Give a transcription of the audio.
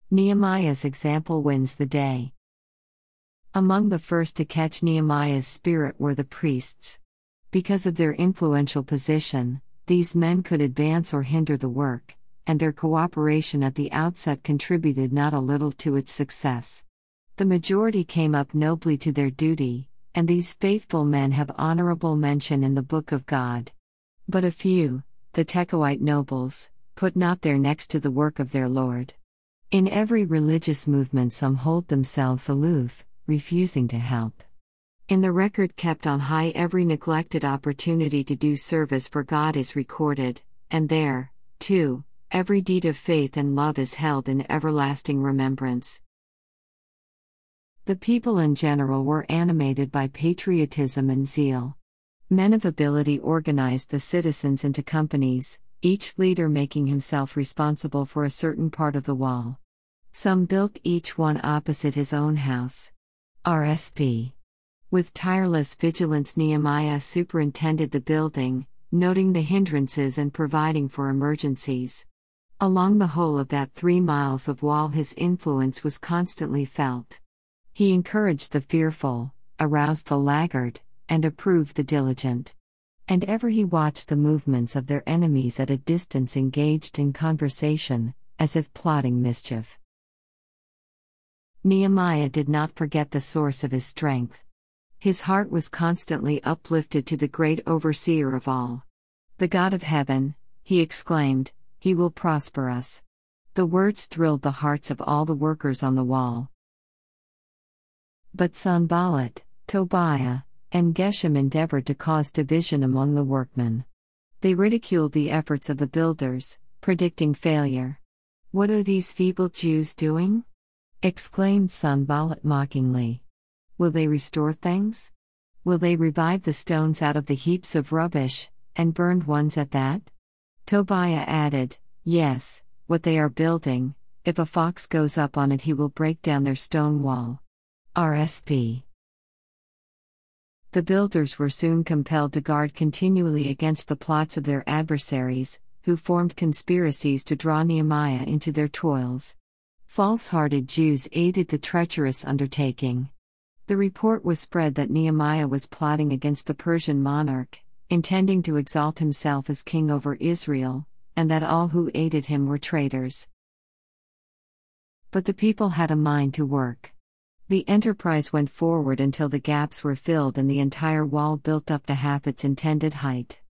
Nehemiah's example wins the day. Among the first to catch Nehemiah's spirit were the priests. Because of their influential position, these men could advance or hinder the work, and their cooperation at the outset contributed not a little to its success. The majority came up nobly to their duty, and these faithful men have honorable mention in the Book of God. But a few, the Tekoite nobles, put not their necks to the work of their Lord. In every religious movement some hold themselves aloof, refusing to help. In the record kept on high every neglected opportunity to do service for God is recorded, and there, too, every deed of faith and love is held in everlasting remembrance. The people in general were animated by patriotism and zeal. Men of ability organized the citizens into companies, each leader making himself responsible for a certain part of the wall. Some built each one opposite his own house. RSP. With tireless vigilance, Nehemiah superintended the building, noting the hindrances and providing for emergencies. Along the whole of that 3 miles of wall, his influence was constantly felt. He encouraged the fearful, aroused the laggard, and approved the diligent. And ever he watched the movements of their enemies at a distance, engaged in conversation, as if plotting mischief. Nehemiah did not forget the source of his strength. His heart was constantly uplifted to the great overseer of all. "The God of heaven," he exclaimed, "He will prosper us." The words thrilled the hearts of all the workers on the wall. But Sanballat, Tobiah, and Geshem endeavored to cause division among the workmen. They ridiculed the efforts of the builders, predicting failure. "What are these feeble Jews doing?" exclaimed Sanballat mockingly. "Will they restore things? Will they revive the stones out of the heaps of rubbish, and burned ones at that?" Tobiah added, "Yes, what they are building, if a fox goes up on it he will break down their stone wall." RSP. The builders were soon compelled to guard continually against the plots of their adversaries, who formed conspiracies to draw Nehemiah into their toils. False-hearted Jews aided the treacherous undertaking. The report was spread that Nehemiah was plotting against the Persian monarch, intending to exalt himself as king over Israel, and that all who aided him were traitors. But the people had a mind to work. The enterprise went forward until the gaps were filled and the entire wall built up to half its intended height.